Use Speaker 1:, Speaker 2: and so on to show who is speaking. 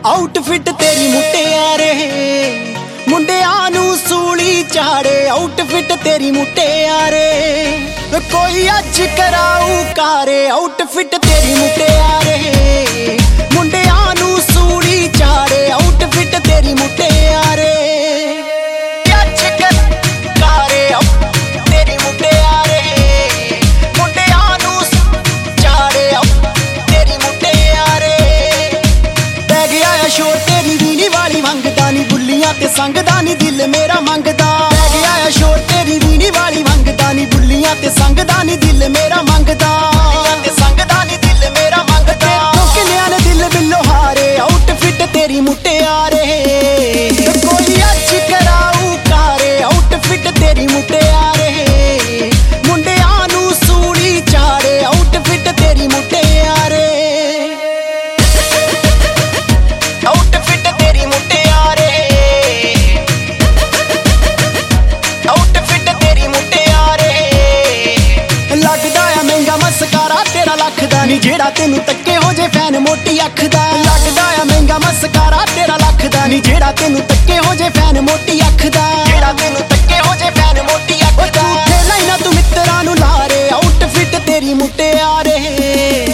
Speaker 1: outfit ਤੇਰੀ ਮੁਟਿਆਰੇ ਮੁੰਡਿਆਂ ਨੂੰ ਸੂਲੀ ਚਾੜੇ ਆਊਟਫਿਟ ਤੇਰੀ ਮੁਟਿਆਰੇ ਕੋਈ ਅੱਜ ਕਰਾਊ ਕਾਰੇ ਆਊਟਫਿਟ ਤੇਰੀ ਮੁਟਿਆਰੇ ਮੁੰਡਿਆਂ ਨੂੰ ਸੂਲੀ ਚਾੜੇ ਆਊਟਫਿਟ ਤੇਰੀ ਮੁਟਿਆਰੇ ਅੱਜ ਕਾਰੇ ਤੇਰੀ ਮੁਟਿਆਰੇ ਮੁੰਡਿਆਂ ਨੂੰ ਚਾੜੇ ਤੇਰੀ ਮੁਟਿਆਰੇ ਪੈ ਗਿਆ ਆ ਸ਼ੋਰ ਤੇਰੀ ਵੀਣੀ ਵਾਲੀ ਮੰਗਦਾ ਨੀ ਬੁੱਲੀਆਂ ਤੇ ਸੰਗਦਾ ਨੀ ਦਿਲ ਮੇਰਾ ਮੰਗਦਾ ਪੈ ਗਿਆ ਆ ਸ਼ੋਰ ਤੇਰੀ ਵੀਣੀ ਵਾਲੀ ਮੰਗਦਾ ਨੀ ਬੁੱਲੀਆਂ ਤੇ ਸੰਗਦਾ ਨੀ ਦਿਲ ਮੇਰਾ ਮੰਗਦਾ ਤੇ ਸੰਗਦਾ ਨੀ ਦਿਲ ਮੇਰਾ ਮੰਗਦਾ ਕਿੰਨਿਆਂ ਨੇ ਦਿਲ ਬਿੱਲੋ ਹਾਰੇ ਆਊਟਫਿਟ ਤੇਰੀ ਮੁਟਿਆਰੇ ਕੋਈ ਅੱਜ ਕਰਾਊ ਕਾਰੇ ਆਊਟਫਿਟ ਤੇਰੀ ਮੁਟਿਆਰੇ ਮੁੰਡਿਆਂ ਨੂੰ ਸੂਲੀ ਚਾੜੇ ਆਊਟਫਿਟ ਤੇਰੀ ਮੁਟਿਆਰੇ ਆਊਟਫਿਟ ਤੇਰੀ ਮੁਟਿਆਰੇ ਆਊਟਫਿਟ ਤੇਰੀ ਮੁਟਿਆਰੇ ਲੱਗਦਾ ਆ ਮਹਿੰਗਾ ਮਸਕਾਰਾ ਤੇਰਾ ਲੱਖ ਦਾ ਨੀ ਜਿਹੜਾ ਤੈਨੂੰ ਤੱਕੇ ਹੋ ਜੇ ਫੈਨ ਮੋਟੀ ਅੱਖ ਦਾ ਲੱਗਦਾ ਆ ਮਹਿੰਗਾ ਮਸਕਾਰਾ ਤੇਰਾ ਲੱਖ ਦਾ ਨੀ ਜਿਹੜਾ ਤੈਨੂੰ ਤੱਕੇ ਹੋ ਜੇ ਫੈਨ ਮੋਟੀ ਅੱਖ ਦਾ ਜਿਹੜਾ ਤੈਨੂੰ ਤੱਕੇ ਹੋ ਜੇ ਫੈਨ ਮੋਟੀ ਅੱਖ ਦਾ ਝੂਠੇ ਲਾਈਨਾਂ ਤੂੰ ਮਿੱਤਰਾਂ ਨੂੰ ਲਾਰੇ ਆਊਟਫਿਟ ਤੇਰੀ ਮੁਟਿਆਰੇ